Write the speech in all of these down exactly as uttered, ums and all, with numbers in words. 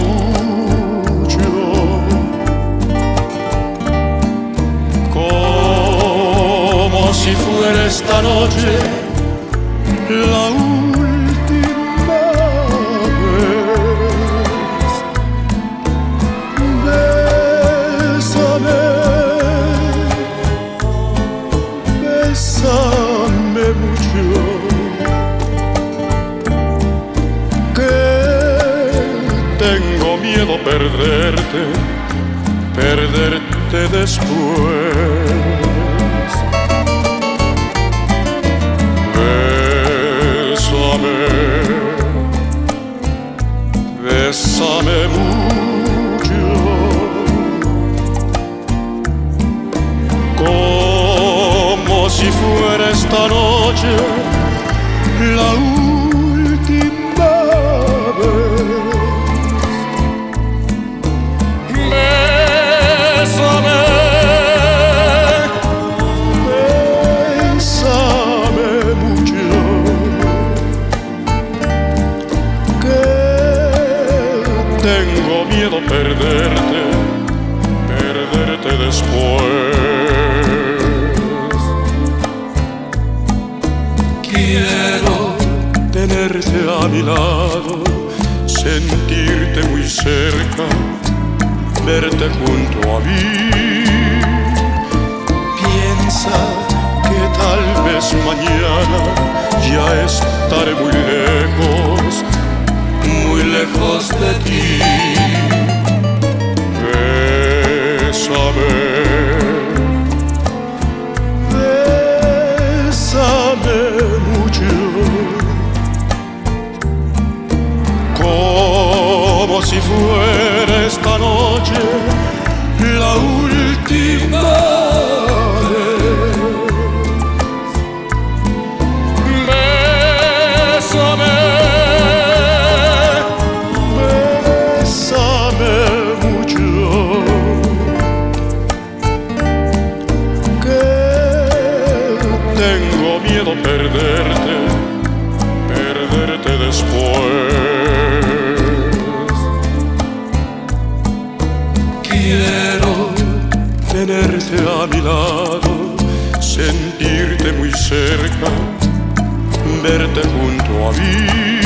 mucho, como si fuera esta noche la última vez. Bésame, bésame mucho, tengo miedo perderte, perderte después. Bésame, bésame mucho, como si fuera esta noche la última vez. Tengo miedo perderte, perderte después. Quiero tenerte a mi lado, sentirte muy cerca, verte junto a mí. Piensa que tal vez mañana ya estaré muy lejos, muy lejos de ti. Bésame, bésame mucho, como si fuera esta noche la última vez. Bésame, tengo miedo perderte, perderte después. Quiero tenerte a mi lado, sentirte muy cerca, verte junto a mí.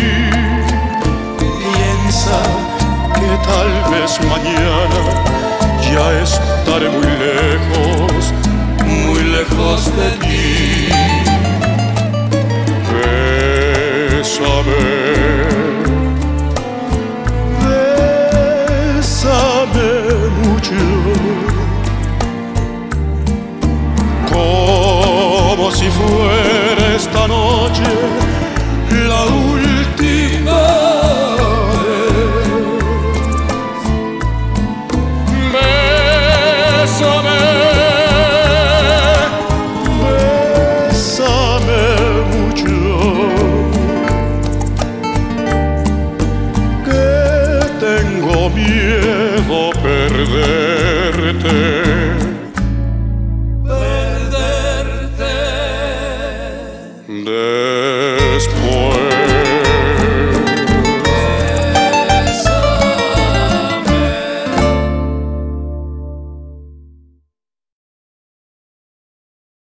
Piensa que tal vez mañana ya estaré muy lejos, muy lejos de ti. Bésame, bésame mucho, como si fuera esta noche la última vez. Bésame, tengo miedo perderte, perderte después.